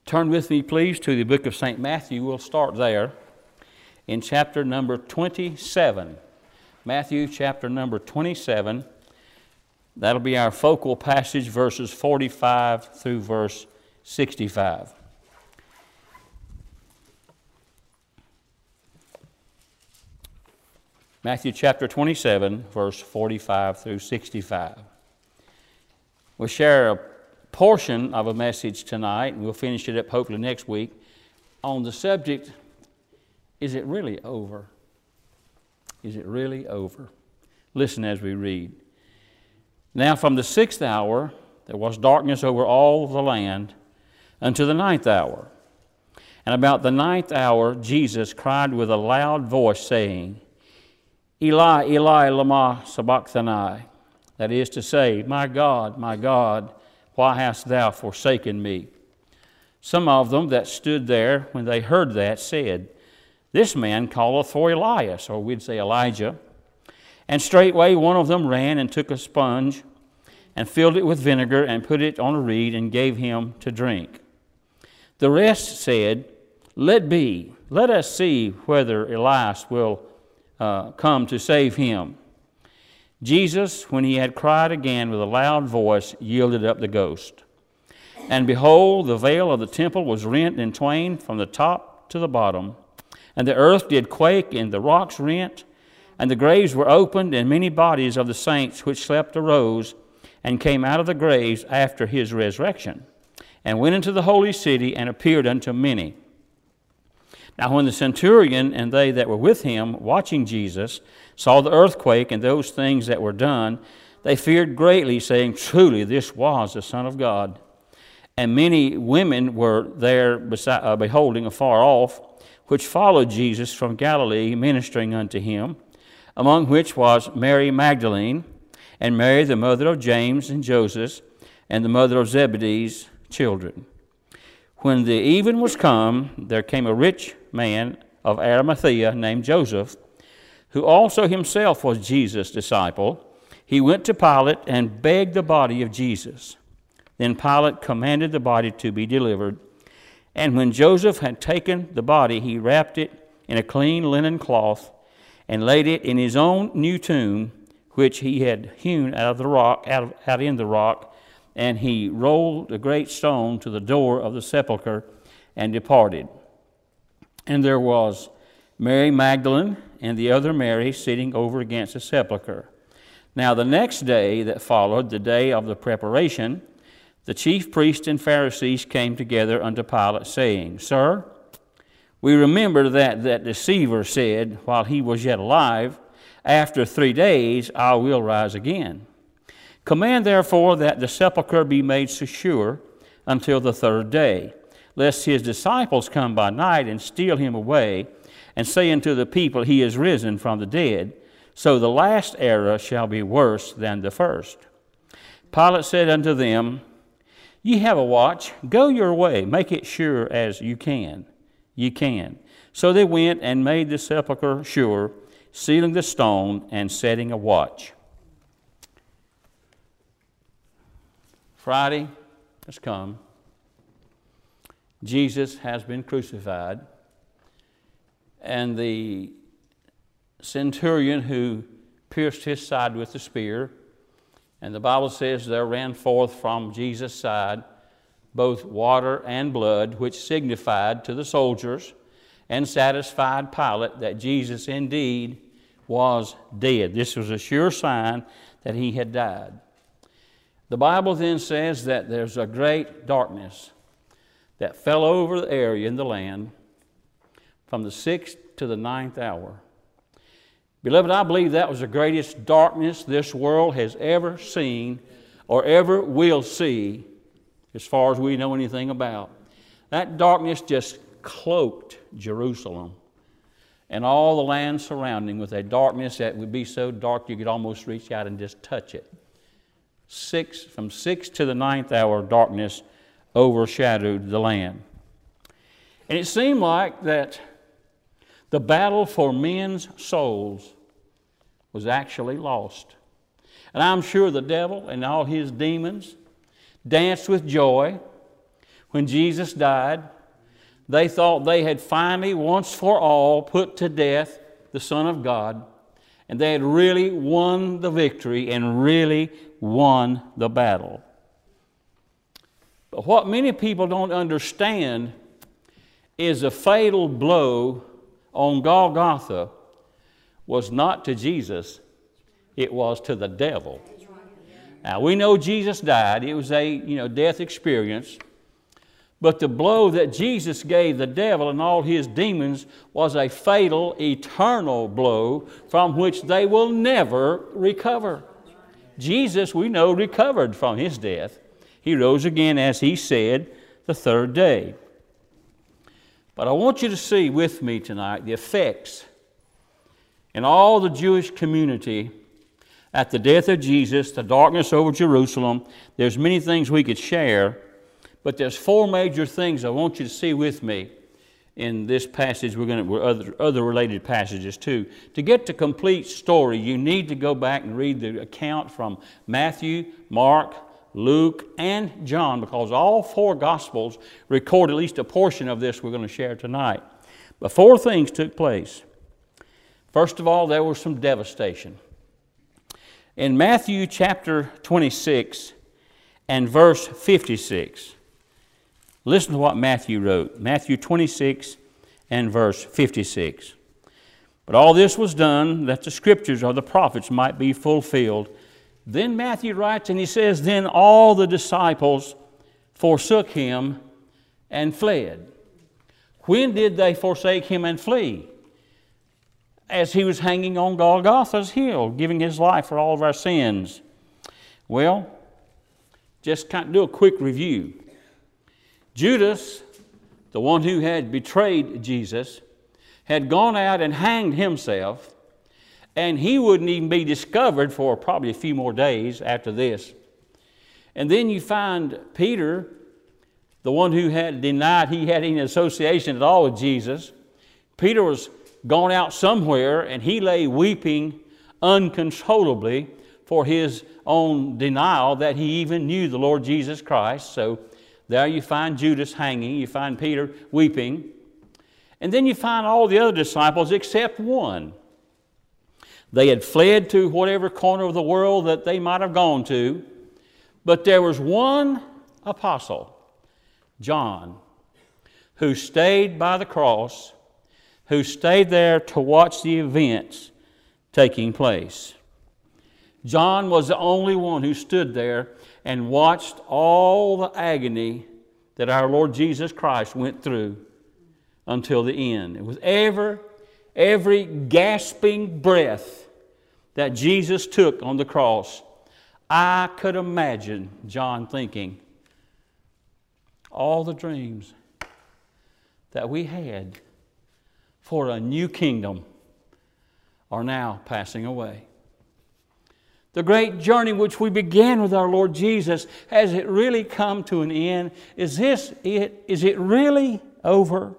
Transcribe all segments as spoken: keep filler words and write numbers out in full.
Turn with me, please, to the book of Saint Matthew. We'll start there in chapter number twenty-seven. Matthew chapter number twenty-seven. That'll be our focal passage, verses forty-five through verse sixty-five. Matthew chapter twenty-seven, verse forty-five through sixty-five. We'll share a portion of a message tonight, and we'll finish it up hopefully next week, on the subject, is it really over? Is it really over? Listen as we read. Now from the sixth hour there was darkness over all the land unto the ninth hour. And about the ninth hour Jesus cried with a loud voice, saying, Eli, Eli, lama sabachthani. That is to say, My God, my God, why hast thou forsaken me? Some of them that stood there, when they heard that, said, This man calleth for Elias, or we'd say Elijah. And straightway one of them ran and took a sponge, and filled it with vinegar, and put it on a reed, and gave him to drink. The rest said, Let be, let us see whether Elias will uh, come to save him. Jesus, when he had cried again with a loud voice, yielded up the ghost. And behold, the veil of the temple was rent in twain from the top to the bottom, and the earth did quake, and the rocks rent, and the graves were opened, and many bodies of the saints which slept arose, and came out of the graves after his resurrection, and went into the holy city, and appeared unto many. Now when the centurion and they that were with him, watching Jesus, saw the earthquake and those things that were done, they feared greatly, saying, Truly this was the Son of God. And many women were there beside, uh, beholding afar off, which followed Jesus from Galilee, ministering unto him, among which was Mary Magdalene, and Mary the mother of James and Joseph, and the mother of Zebedee's children. When the even was come, there came a rich man of Arimathea named Joseph, who also himself was Jesus' disciple. He went to Pilate and begged the body of Jesus. Then Pilate commanded the body to be delivered. And when Joseph had taken the body, he wrapped it in a clean linen cloth and laid it in his own new tomb, which he had hewn out of the rock, out, of, out in the rock. And he rolled a great stone to the door of the sepulchre and departed. And there was Mary Magdalene and the other Mary sitting over against the sepulchre. Now the next day that followed, the day of the preparation, the chief priests and Pharisees came together unto Pilate, saying, Sir, we remember that that deceiver said, while he was yet alive, After three days I will rise again. Command therefore that the sepulchre be made secure until the third day, lest his disciples come by night and steal him away, and say unto the people, He is risen from the dead. So the last era shall be worse than the first. Pilate said unto them, Ye have a watch, go your way, make it sure as you can. Ye can. So they went and made the sepulchre sure, sealing the stone and setting a watch. Friday has come. Jesus has been crucified. And the centurion who pierced his side with the spear, and the Bible says there ran forth from Jesus' side both water and blood, which signified to the soldiers and satisfied Pilate that Jesus indeed was dead. This was a sure sign that he had died. The Bible then says that there's a great darkness that fell over the area in the land from the sixth to the ninth hour. Beloved, I believe that was the greatest darkness this world has ever seen or ever will see, as far as we know anything about. That darkness just cloaked Jerusalem and all the land surrounding with a darkness that would be so dark you could almost reach out and just touch it. Six, from six to the ninth hour, darkness overshadowed the land. And it seemed like that the battle for men's souls was actually lost. And I'm sure the devil and all his demons danced with joy when Jesus died. They thought they had finally, once for all, put to death the Son of God, and they had really won the victory and really won the battle. But what many people don't understand is a fatal blow on Golgotha was not to Jesus, it was to the devil. Now, we know Jesus died. It was a, you know, death experience. But the blow that Jesus gave the devil and all his demons was a fatal, eternal blow from which they will never recover. Jesus, we know, recovered from his death. He rose again, as he said, the third day. But I want you to see with me tonight the effects in all the Jewish community at the death of Jesus, the darkness over Jerusalem. There's many things we could share, but there's four major things I want you to see with me in this passage. We're going to other other related passages too. To get the complete story, you need to go back and read the account from Matthew, Mark, Luke, and John, because all four Gospels record at least a portion of this we're going to share tonight. But four things took place. First of all, there was some devastation. In Matthew chapter twenty-six and verse fifty-six, listen to what Matthew wrote. Matthew twenty-six and verse fifty-six. But all this was done that the scriptures or the prophets might be fulfilled. Then Matthew writes, and he says, then all the disciples forsook him and fled. When did they forsake him and flee? As he was hanging on Golgotha's hill, giving his life for all of our sins. Well, just kind of do a quick review. Judas, the one who had betrayed Jesus, had gone out and hanged himself, and he wouldn't even be discovered for probably a few more days after this. And then you find Peter, the one who had denied he had any association at all with Jesus. Peter was gone out somewhere, and he lay weeping uncontrollably for his own denial that he even knew the Lord Jesus Christ. So there you find Judas hanging, you find Peter weeping, and then you find all the other disciples except one. They had fled to whatever corner of the world that they might have gone to, but there was one apostle, John, who stayed by the cross, who stayed there to watch the events taking place. John was the only one who stood there and watched all the agony that our Lord Jesus Christ went through until the end. It was ever, every gasping breath that Jesus took on the cross. I could imagine John thinking, all the dreams that we had for a new kingdom are now passing away. The great journey which we began with our Lord Jesus, has it really come to an end? Is this it? Is it really over?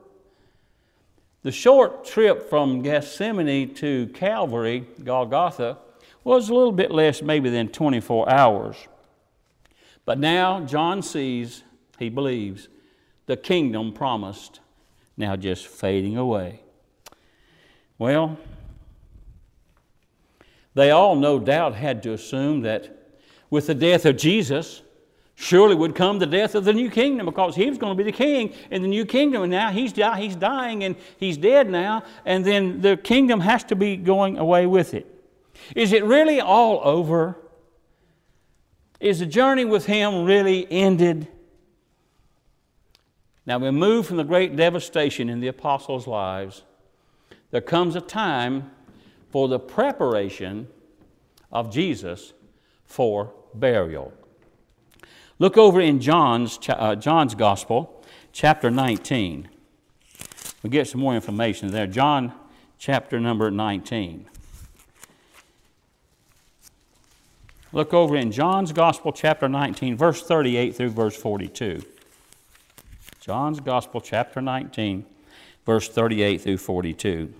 The short trip from Gethsemane to Calvary, Golgotha, was a little bit less maybe than twenty-four hours. But now John sees, he believes, the kingdom promised now just fading away. Well, they all no doubt had to assume that with the death of Jesus, surely would come the death of the new kingdom, because he was going to be the king in the new kingdom, and now he's, he's dying and he's dead now, and then the kingdom has to be going away with it. Is it really all over? Is the journey with him really ended? Now we move from the great devastation in the apostles' lives. There comes a time for the preparation of Jesus for burial. Look over in John's, uh, John's Gospel, chapter nineteen. We'll get some more information there. John chapter number nineteen. Look over in John's Gospel, chapter nineteen, verse thirty-eight through verse forty-two. John's Gospel, chapter nineteen, verse thirty-eight through forty-two.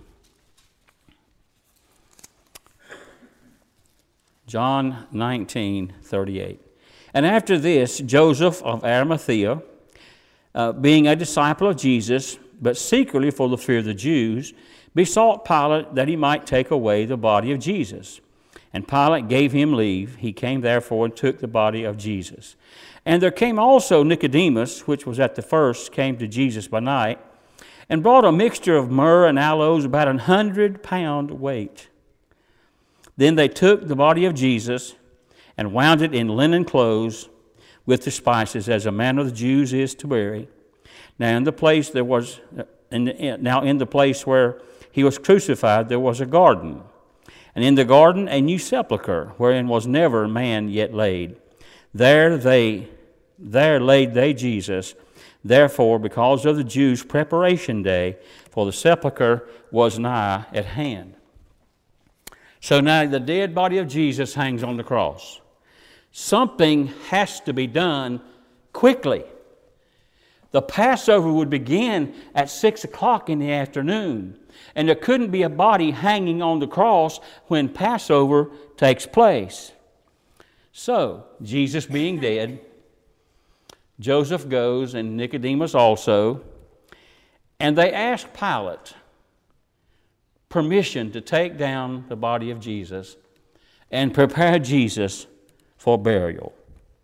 John nineteen, thirty-eight. And after this, Joseph of Arimathea, uh, being a disciple of Jesus, but secretly for the fear of the Jews, besought Pilate that he might take away the body of Jesus. And Pilate gave him leave. He came therefore and took the body of Jesus. And there came also Nicodemus, which was at the first, came to Jesus by night, and brought a mixture of myrrh and aloes, about an hundred pound weight. Then they took the body of Jesus and wound it in linen clothes with the spices, as a manner of the Jews is to bury. Now in the place there was, in, now in the place where he was crucified, there was a garden, and in the garden a new sepulchre, wherein was never man yet laid. There they, there laid they Jesus. Therefore, because of the Jews' preparation day, for the sepulchre was nigh at hand. So now the dead body of Jesus hangs on the cross. Something has to be done quickly. The Passover would begin at six o'clock in the afternoon, and there couldn't be a body hanging on the cross when Passover takes place. So, Jesus being dead, Joseph goes, and Nicodemus also, and they ask Pilate permission to take down the body of Jesus and prepare Jesus for burial.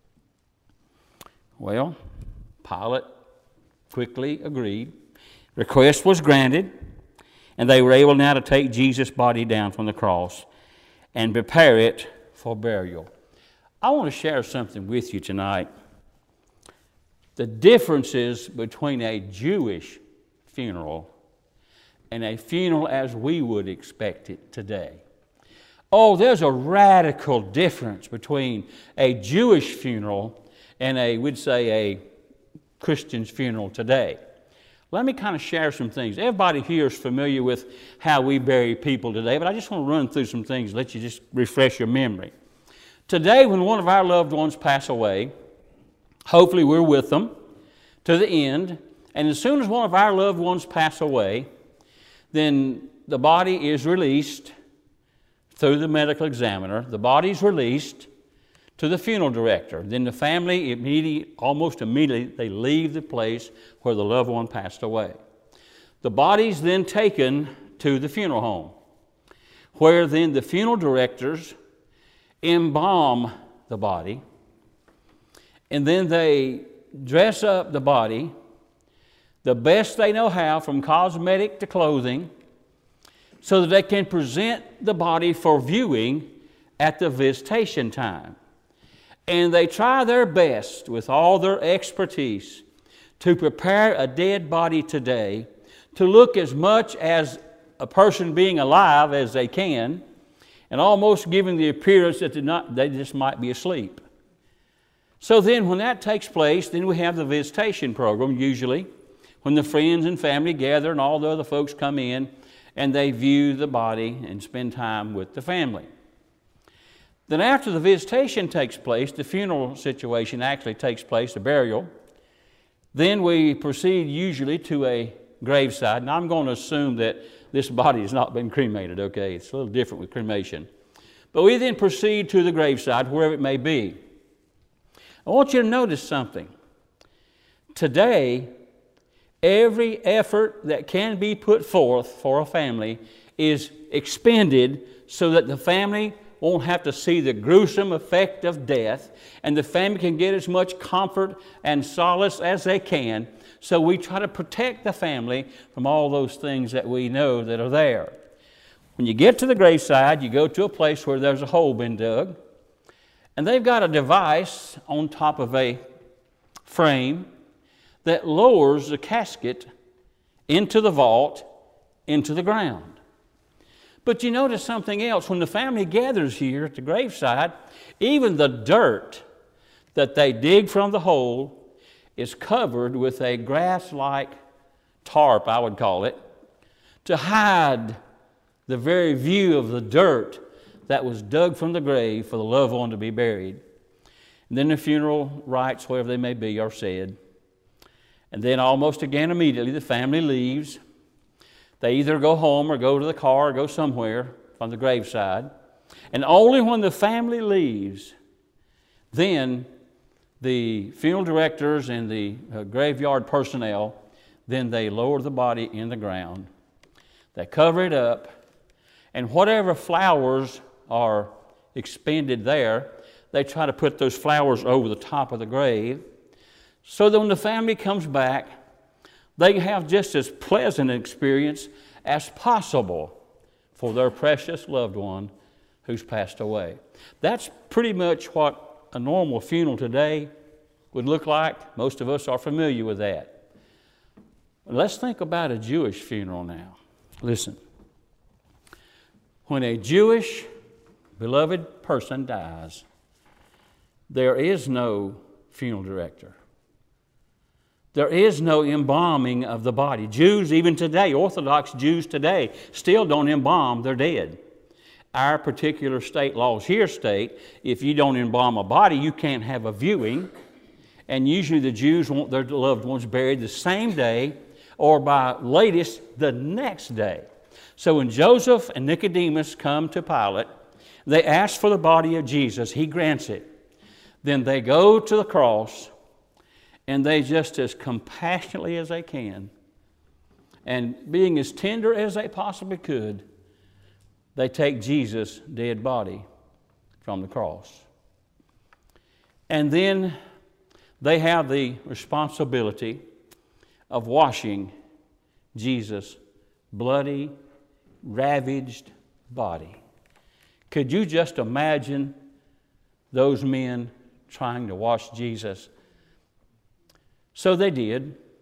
Well, Pilate quickly agreed. Request was granted, and they were able now to take Jesus' body down from the cross and prepare it for burial. I want to share something with you tonight. The differences between a Jewish funeral and a funeral as we would expect it today. Oh, there's a radical difference between a Jewish funeral and a, we'd say, a Christian's funeral today. Let me kind of share some things. Everybody here is familiar with how we bury people today, but I just want to run through some things, let you just refresh your memory. Today, when one of our loved ones pass away, hopefully we're with them to the end, and as soon as one of our loved ones pass away, then the body is released through the medical examiner. The body is released to the funeral director. Then the family, immediately, almost immediately, they leave the place where the loved one passed away. The body is then taken to the funeral home, where then the funeral directors embalm the body, and then they dress up the body the best they know how, from cosmetic to clothing, so that they can present the body for viewing at the visitation time. And they try their best with all their expertise to prepare a dead body today to look as much as a person being alive as they can, and almost giving the appearance that they're not, they just might be asleep. So then when that takes place, then we have the visitation program, usually, when the friends and family gather and all the other folks come in and they view the body and spend time with the family. Then after the visitation takes place, the funeral situation actually takes place, the burial. Then we proceed usually to a graveside. Now I'm going to assume that this body has not been cremated, okay? It's a little different with cremation. But we then proceed to the graveside, wherever it may be. I want you to notice something. Today, every effort that can be put forth for a family is expended so that the family won't have to see the gruesome effect of death, and the family can get as much comfort and solace as they can. So we try to protect the family from all those things that we know that are there. When you get to the graveside, you go to a place where there's a hole been dug, and they've got a device on top of a frame that lowers the casket into the vault, into the ground. But you notice something else. When the family gathers here at the graveside, even the dirt that they dig from the hole is covered with a grass-like tarp, I would call it, to hide the very view of the dirt that was dug from the grave for the loved one to be buried. And then the funeral rites, wherever they may be, are said. And then almost again immediately the family leaves. They either go home or go to the car or go somewhere from the graveside. And only when the family leaves, then the funeral directors and the uh, graveyard personnel, then they lower the body in the ground. They cover it up, and whatever flowers are expended there, they try to put those flowers over the top of the grave so that when the family comes back, they have just as pleasant an experience as possible for their precious loved one who's passed away. That's pretty much what a normal funeral today would look like. Most of us are familiar with that. Let's think about a Jewish funeral now. Listen. When a Jewish beloved person dies, there is no funeral director. There is no embalming of the body. Jews, even today, Orthodox Jews today, still don't embalm their dead. Our particular state laws here state if you don't embalm a body, you can't have a viewing. And usually the Jews want their loved ones buried the same day or by latest the next day. So when Joseph and Nicodemus come to Pilate, they ask for the body of Jesus. He grants it. Then they go to the cross, and they just as compassionately as they can, and being as tender as they possibly could, they take Jesus' dead body from the cross. And then they have the responsibility of washing Jesus' bloody, ravaged body. Could you just imagine those men trying to wash Jesus? So they did.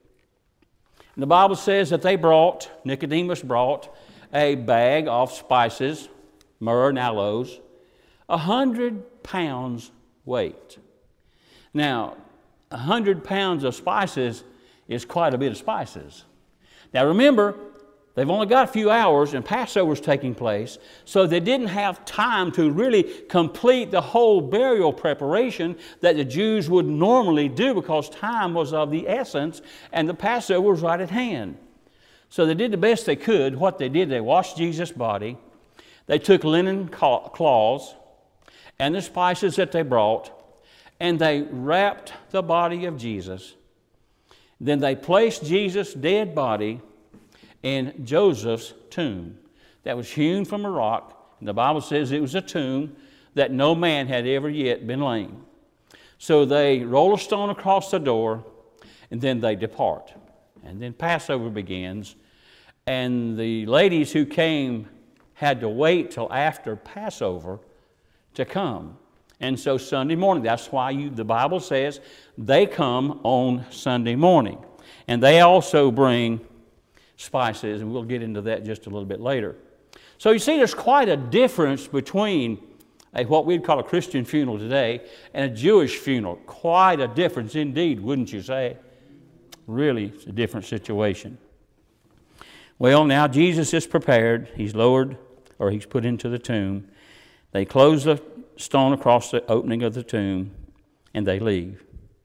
And the Bible says that they brought, Nicodemus brought, a bag of spices, myrrh and aloes, a hundred pounds weight. Now, a hundred pounds of spices is quite a bit of spices. Now remember, they've only got a few hours and Passover's taking place, so they didn't have time to really complete the whole burial preparation that the Jews would normally do because time was of the essence and the Passover was right at hand. So they did the best they could. What they did, they washed Jesus' body. They took linen cloths and the spices that they brought, and they wrapped the body of Jesus. Then they placed Jesus' dead body in Joseph's tomb that was hewn from a rock. And the Bible says it was a tomb that no man had ever yet been laid. So they roll a stone across the door, and then they depart. And then Passover begins, and the ladies who came had to wait till after Passover to come. And so Sunday morning, that's why you, the Bible says they come on Sunday morning. And they also bring spices, and we'll get into that just a little bit later. So you see, there's quite a difference between a, what we'd call a Christian funeral today and a Jewish funeral. Quite a difference indeed, wouldn't you say? Really, it's a different situation. Well, now Jesus is prepared. He's lowered, or he's put into the tomb. They close the stone across the opening of the tomb, and they leave.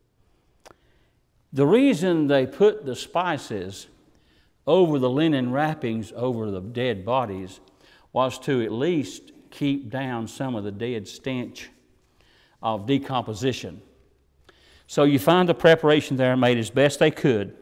The reason they put the spices over the linen wrappings over the dead bodies was to at least keep down some of the dead stench of decomposition. So you find the preparation there made as best they could.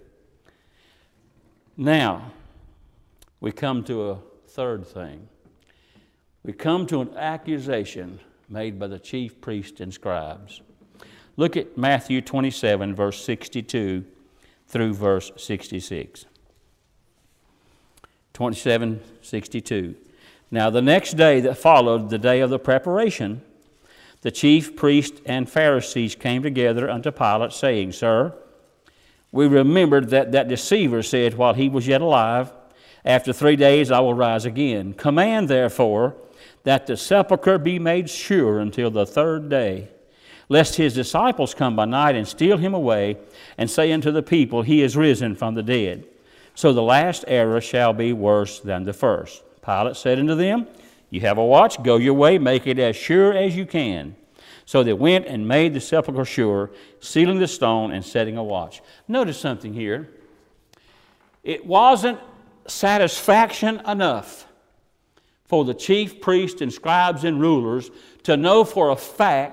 Now, we come to a third thing. We come to an accusation made by the chief priests and scribes. Look at Matthew twenty-seven, verse sixty-two through verse sixty-six. twenty-seven, sixty-two. Now the next day that followed, the day of the preparation, the chief priests and Pharisees came together unto Pilate, saying, Sir, we remembered that that deceiver said while he was yet alive, After three days I will rise again. Command, therefore, that the sepulchre be made sure until the third day, lest his disciples come by night and steal him away, and say unto the people, He is risen from the dead. So the last error shall be worse than the first. Pilate said unto them, You have a watch, go your way, make it as sure as you can. So they went and made the sepulchre sure, sealing the stone and setting a watch. Notice something here. It wasn't satisfaction enough for the chief priests and scribes and rulers to know for a fact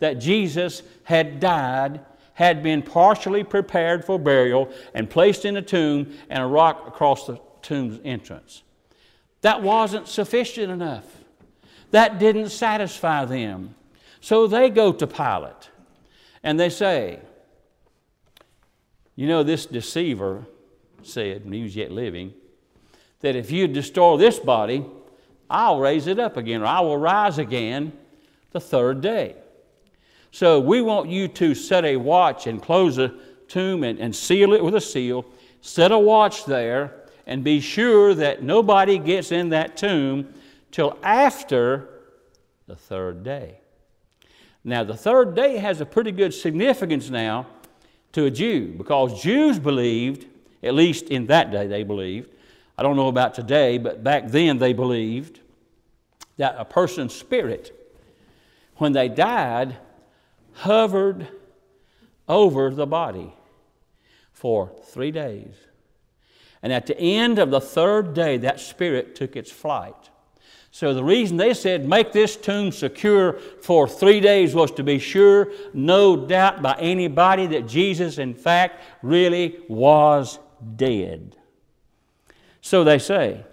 that Jesus had died, had been partially prepared for burial, and placed in a tomb, and a rock across the tomb's entrance. That wasn't sufficient enough. That didn't satisfy them. So they go to Pilate, and they say, you know, this deceiver said, when he was yet living, that if you destroy this body, I'll raise it up again, or I will rise again the third day. So we want you to set a watch and close the tomb and, and seal it with a seal. Set a watch there and be sure that nobody gets in that tomb till after the third day. Now, the third day has a pretty good significance now to a Jew, because Jews believed, at least in that day they believed, I don't know about today, but back then they believed that a person's spirit, when they died, hovered over the body for three days. And at the end of the third day, that spirit took its flight. So the reason they said make this tomb secure for three days was to be sure, no doubt by anybody, that Jesus in fact really was dead. So they say,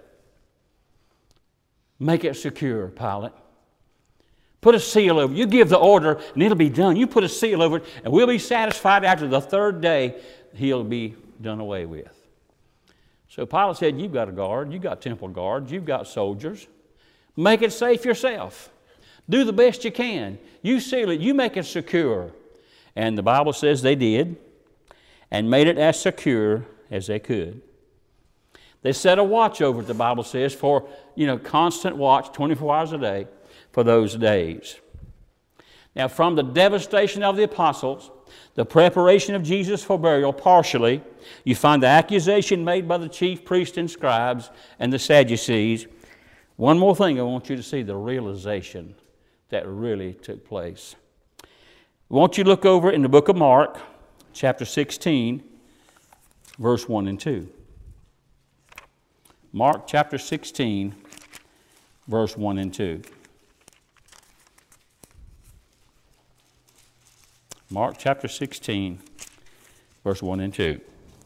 make it secure, Pilate. Put a seal over it. You give the order and it'll be done. You put a seal over it and we'll be satisfied after the third day he'll be done away with. So Pilate said, you've got a guard, you've got temple guards, you've got soldiers. Make it safe yourself. Do the best you can. You seal it, you make it secure. And the Bible says they did, and made it as secure as they could. They set a watch over it, the Bible says, for, you know, constant watch, twenty-four hours a day, for those days. Now, from the devastation of the apostles, the preparation of Jesus for burial, partially, you find the accusation made by the chief priests and scribes and the Sadducees. One more thing I want you to see, the realization that really took place. I want you to look over in the book of Mark, chapter sixteen, verse one and two. Mark chapter sixteen, verse one and two. Mark chapter sixteen, verse one and two.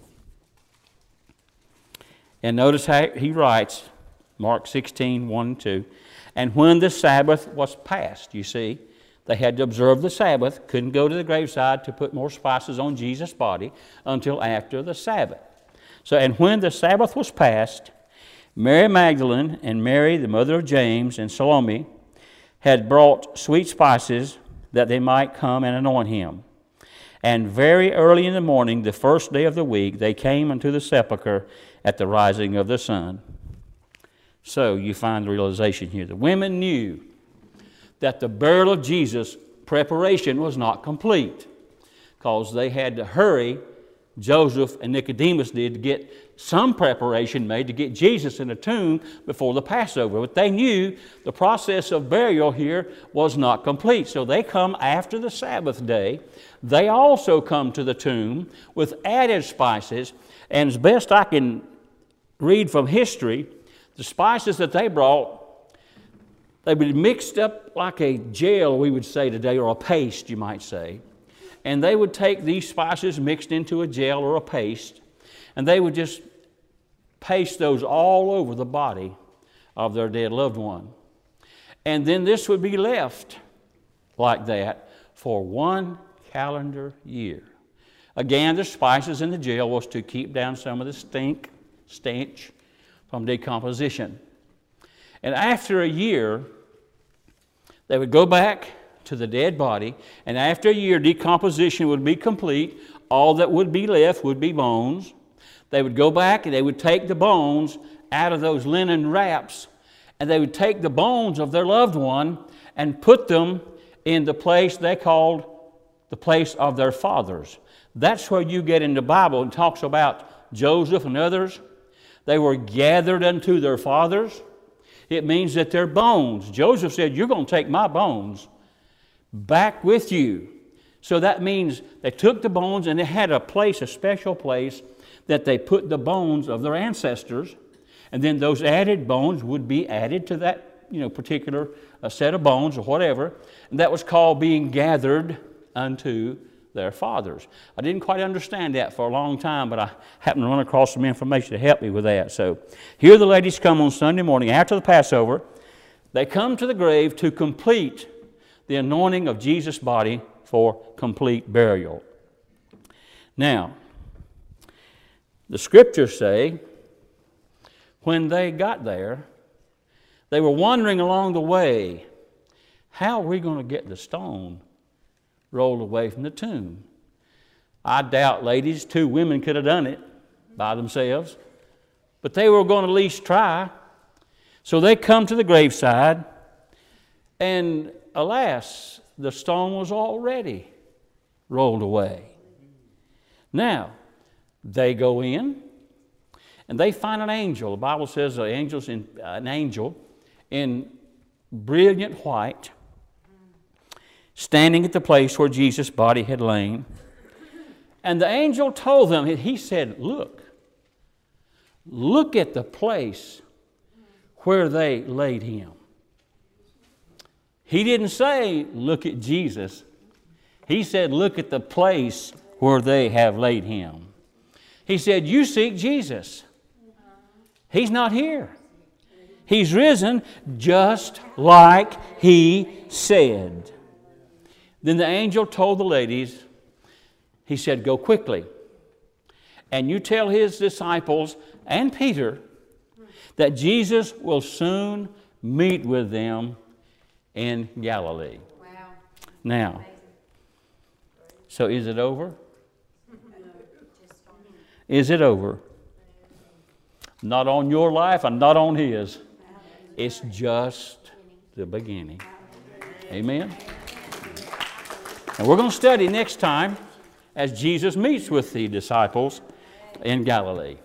And notice how he writes, Mark sixteen, one and two. And when the Sabbath was past, you see, they had to observe the Sabbath, couldn't go to the graveside to put more spices on Jesus' body until after the Sabbath. So, and when the Sabbath was past, Mary Magdalene and Mary, the mother of James, and Salome had brought sweet spices that they might come and anoint him. And very early in the morning, the first day of the week, they came unto the sepulchre at the rising of the sun. So you find the realization here. The women knew that the burial of Jesus' preparation was not complete, because they had to hurry. Joseph and Nicodemus did, to get some preparation made to get Jesus in a tomb before the Passover. But they knew the process of burial here was not complete. So they come after the Sabbath day. They also come to the tomb with added spices. And as best I can read from history, the spices that they brought, they would be mixed up like a gel, we would say today, or a paste, you might say. And they would take these spices mixed into a gel or a paste, and they would just paste those all over the body of their dead loved one. And then this would be left like that for one calendar year. Again, the spices in the gel was to keep down some of the stink, stench from decomposition. And after a year, they would go back to the dead body, and after a year, decomposition would be complete. All that would be left would be bones. They would go back and they would take the bones out of those linen wraps, and they would take the bones of their loved one and put them in the place they called the place of their fathers. That's where you get in the Bible and talks about Joseph and others. They were gathered unto their fathers. It means that their bones, Joseph said, you're going to take my bones back with you. So that means they took the bones, and they had a place, a special place, that they put the bones of their ancestors, and then those added bones would be added to that, you know, particular a set of bones or whatever, and that was called being gathered unto their fathers. I didn't quite understand that for a long time, but I happened to run across some information to help me with that. So here the ladies come on Sunday morning after the Passover. They come to the grave to complete the anointing of Jesus' body for complete burial. Now, the Scriptures say when they got there, they were wondering along the way, how are we going to get the stone rolled away from the tomb? I doubt, ladies, two women could have done it by themselves, but they were going to at least try. So they come to the graveside, and alas, the stone was already rolled away. Now, they go in, and they find an angel. The Bible says an angel's in, an angel in brilliant white, standing at the place where Jesus' body had lain. And the angel told them, he said, look, look at the place where they laid him. He didn't say, look at Jesus. He said, look at the place where they have laid him. He said, you seek Jesus. He's not here. He's risen just like he said. Then the angel told the ladies, he said, go quickly, and you tell his disciples and Peter that Jesus will soon meet with them in Galilee. Wow. Now, so is it over? Is it over? Not on your life and not on his. It's just the beginning. Amen? And we're going to study next time as Jesus meets with the disciples in Galilee.